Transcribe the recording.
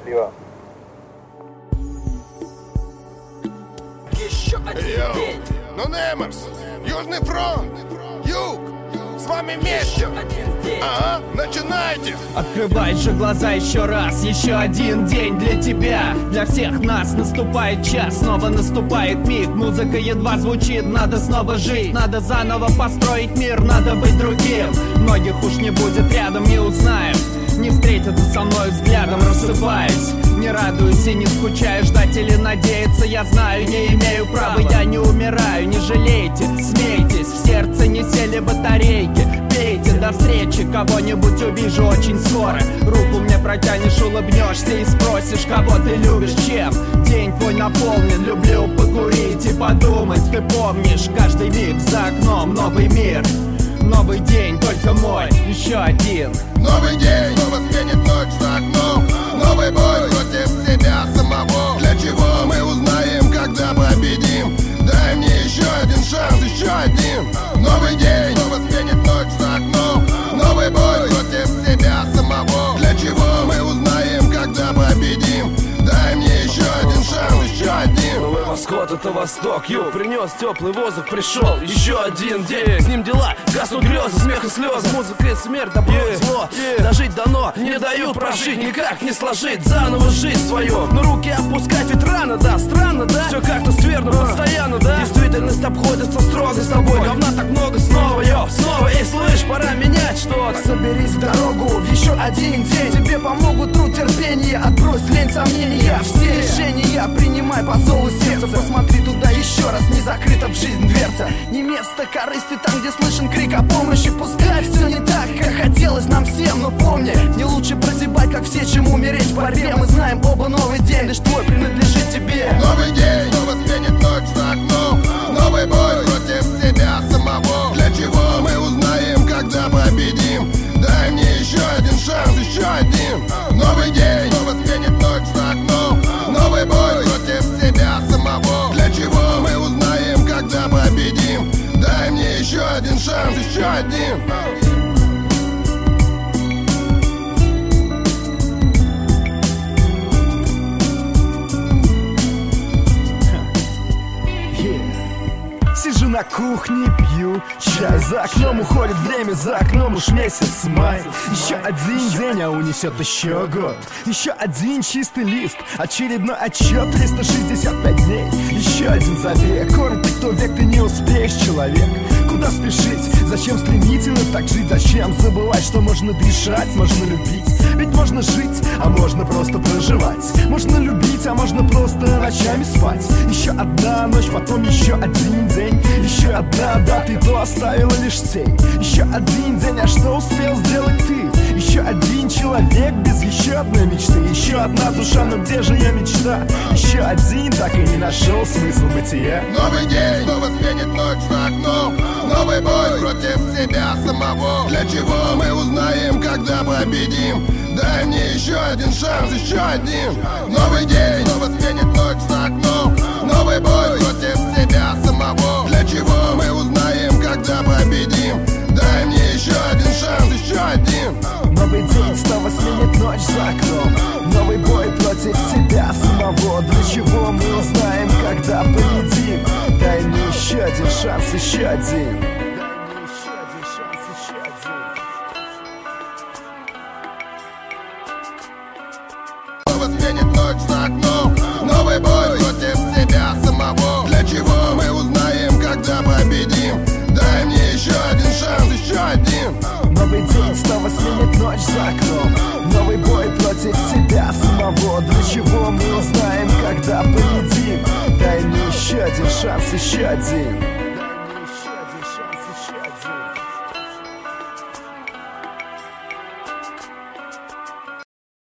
Счастливо. Йоу, ну Немерс, Южный фронт, Юг, с вами вместе. Ага, начинайте. Открывай же глаза еще раз. Еще один день для тебя. Для всех нас наступает час. Снова наступает миг. Музыка едва звучит. Надо снова жить. Надо заново построить мир. Надо быть другим. Многих уж не будет рядом, не узнаем. Не встретятся со мной взглядом, рассыпаясь. Не радуюсь и не скучаю. Ждать или надеяться, я знаю, не имею права. Я не умираю, не жалейте. Смейтесь, в сердце не сели батарейки. Пейте, до встречи, кого-нибудь увижу очень скоро. Руку мне протянешь, улыбнешься и спросишь, кого ты любишь, чем. День твой наполнен, люблю покурить и подумать. Ты помнишь, каждый миг за окном новый мир. Новый день, только мой, еще один. Новый день, снова сменит ночь за окном. Новый бой против себя самого. Для чего мы узнаем, когда победим? Дай мне еще один шанс, еще один. Новый день, снова сменит ночь за окном. Новый бой против себя самого. Для чего мы узнаем, когда победим? Дай мне еще один шанс, еще один. Новый восход, это восток, юг. Принес теплый воздух, пришел еще один день. С ним дела, гаснут грезы, смех и слезы. Музыка и смерть, добро и зло. Дожить дано, не дают прожить, никак не сложить заново жизнь свою. Но руки опускать ведь рано, да, странно, да. Все как-то скверно, постоянно, да. Действительность обходится строго с тобой. Говна так много, снова, йо, снова. И слышь, пора менять что-то. Соберись в дорогу в еще один день. Тебе помогут труд, терпение. Отбрось лень, сомнения. Все решения принимай по зову сердца. Посмотри туда еще раз, не закрыта в жизнь дверца. Не место корысти там, где слышен крик о помощи. Пускай все не так, как хотелось нам всем. Но помни, не лучше прозябать, как все, чем умереть в борьбе. Мы знаем оба, новый день лишь твой принадлежит тебе. Новый день, снова сменит ночь за окном. Новый бой против себя самого. Для чего мы узнаем, когда победим? Дай мне еще один шанс, еще один. Новый день, снова сменит ночь за окном. Новый бой против себя самого. Для чего мы узнаем, когда победим? Дай мне еще один шанс, еще один. Сижу на кухне, пью чай. За окном уходит время, за окном уж месяц май. Еще один день, а унесет еще год. Еще один чистый лист, очередной отчет. 365 дней, еще один забег. Коротко, кто век, ты не успеешь, человек. Куда спешить? Зачем стремительно так жить? Зачем забывать, что можно дышать, можно любить? Ведь можно жить, а можно просто проживать. Можно любить, а можно просто ночами спать. Еще одна ночь, потом еще один день. Еще одна дата, и то оставила лишь тень. Еще один день, а что успел сделать ты? Еще один человек без еще одной мечты. Еще одна душа, но где же ее мечта? Еще один, так и не нашел смысл бытия. Новый день, снова сменит ночь за окном. Новый бой против себя самого. Для чего мы узнаем, когда победим? Дай мне еще один шанс, еще один. Новый день, снова сменит ночь за окном. Новый бой против себя самого. Для чего мы узнаем, когда победим? Дай мне еще один шанс, еще один. Новый день снова сменит ночь за окном. Новый бой против себя самого. Для чего мы узнаем, когда победим? Дай мне еще один шанс, еще один. Снова сменит ночь за окном. Новый бой против себя самого. Для чего мы узнаем, когда победим? Дай мне еще один шанс, еще один. Новый день снова сменит ночь за окном. Новый бой против себя самого. Для чего мы узнаем, когда победим? Дай мне еще один шанс, еще один.